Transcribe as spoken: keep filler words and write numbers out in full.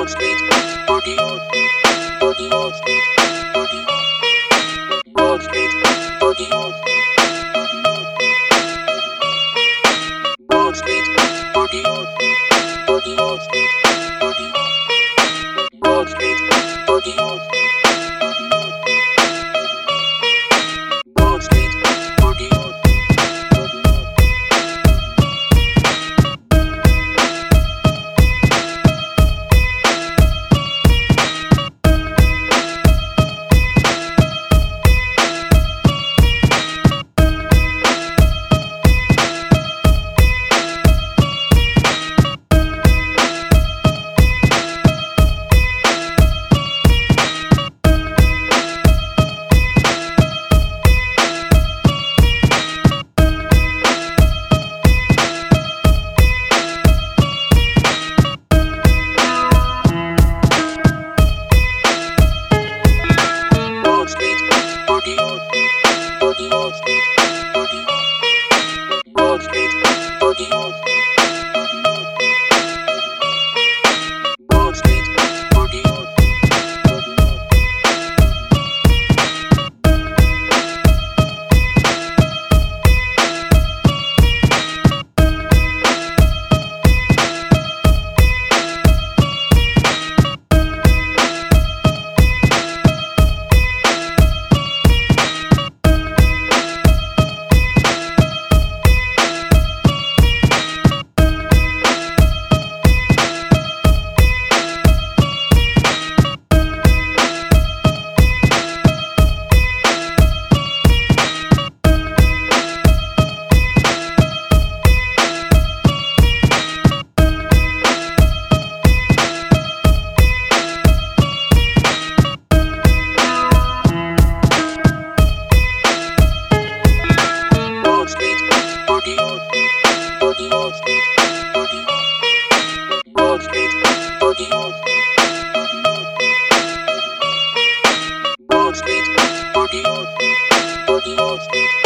Wall Street, boogie, boogie, Wall Street, boogie, Wall Street, boogie, Wall Street, boogie, boogie, Wall Street, boogie, Wall Street, boogie, Wall Street, boogie, Wall Street, boogie, Wall Street, boogie, Wall Street, boogie, boogie, Wall Street, boogie, Wall Street, boogie, Wall Street, boogie, boogie, Wall Street.